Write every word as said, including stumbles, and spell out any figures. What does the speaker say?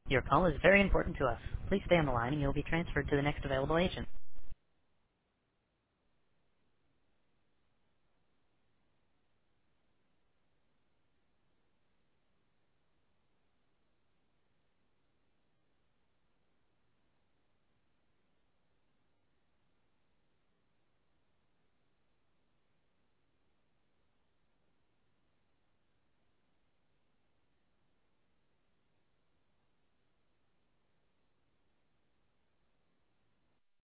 Your call is very important to us. Please stay on the line and you'll be transferred to the next available agent.